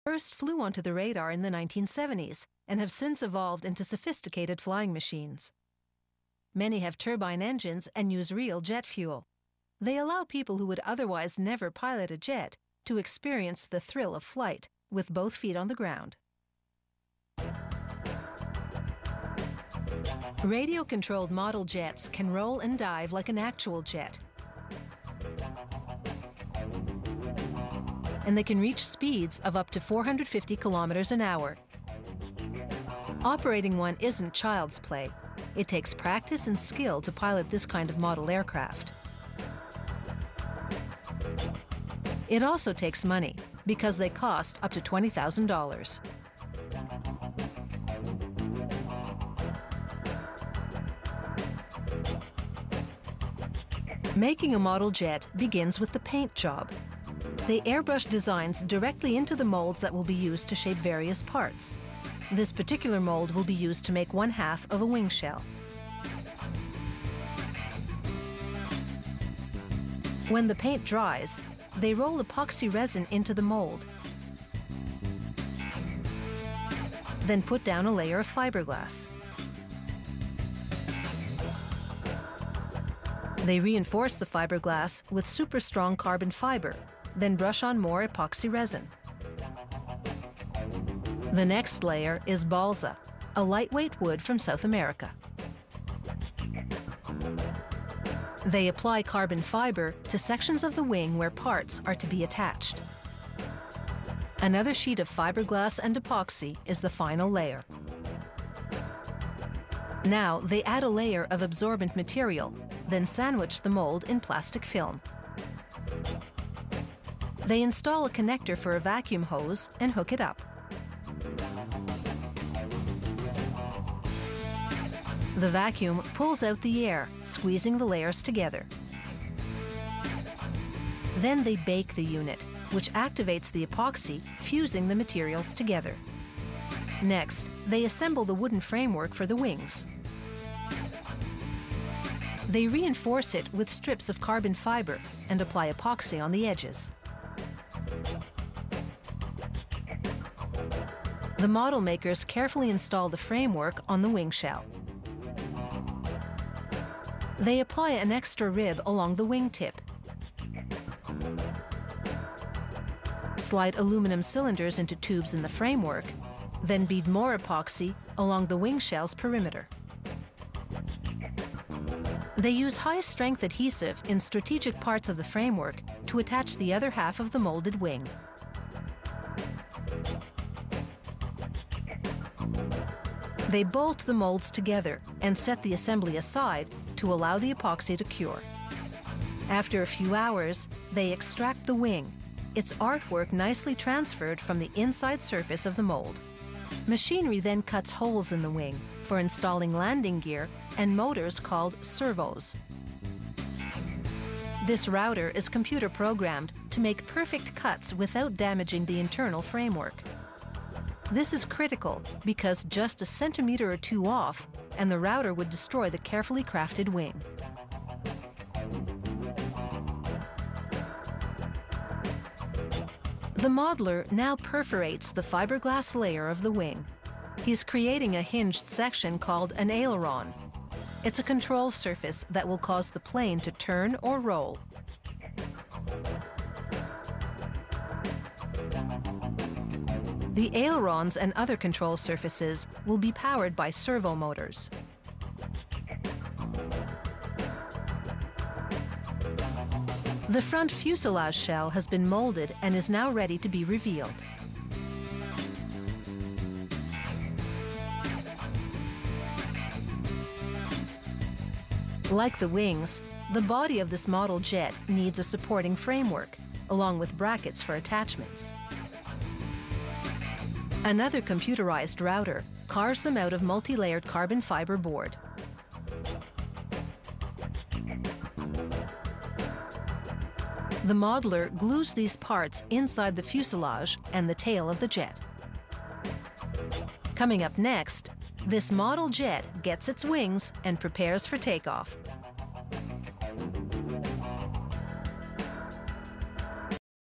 first flew onto the radar in the 1970s and have since evolved into sophisticated flying machines. Many have turbine engines and use real jet fuel. They allow people who would otherwise never pilot a jet to experience the thrill of flight with both feet on the ground. Radio-controlled model jets can roll and dive like an actual jet. And they can reach speeds of up to 450 kilometers an hour. Operating one isn't child's play. It takes practice and skill to pilot this kind of model aircraft. It also takes money, because they cost up to $20,000. Making a model jet begins with the paint job. They airbrush designs directly into the molds that will be used to shape various parts. This particular mold will be used to make one half of a wing shell. When the paint dries, they roll epoxy resin into the mold, then put down a layer of fiberglass. They reinforce the fiberglass with super strong carbon fiber, then brush on more epoxy resin. The next layer is balsa, a lightweight wood from South America. They apply carbon fiber to sections of the wing where parts are to be attached. Another sheet of fiberglass and epoxy is the final layer. Now they add a layer of absorbent material, then sandwich the mold in plastic film. They install a connector for a vacuum hose and hook it up. The vacuum pulls out the air, squeezing the layers together. Then they bake the unit, which activates the epoxy, fusing the materials together. Next, they assemble the wooden framework for the wings. They reinforce it with strips of carbon fiber and apply epoxy on the edges. The model makers carefully install the framework on the wing shell. They apply an extra rib along the wingtip, slide aluminum cylinders into tubes in the framework, then bead more epoxy along the wing shell's perimeter. They use high-strength adhesive in strategic parts of the framework to attach the other half of the molded wing. They bolt the molds together and set the assembly aside to allow the epoxy to cure. After a few hours, they extract the wing, its artwork nicely transferred from the inside surface of the mold. Machinery then cuts holes in the wing for installing landing gear and motors called servos. This router is computer programmed to make perfect cuts without damaging the internal framework. This is critical because just a centimeter or two off and the router would destroy the carefully crafted wing. The modeler now perforates the fiberglass layer of the wing. He's creating a hinged section called an aileron. It's a control surface that will cause the plane to turn or roll. The ailerons and other control surfaces will be powered by servo motors. The front fuselage shell has been molded and is now ready to be revealed. Like the wings, the body of this model jet needs a supporting framework, along with brackets for attachments. Another computerized router carves them out of multi-layered carbon fiber board. The modeler glues these parts inside the fuselage and the tail of the jet. Coming up next, this model jet gets its wings and prepares for takeoff.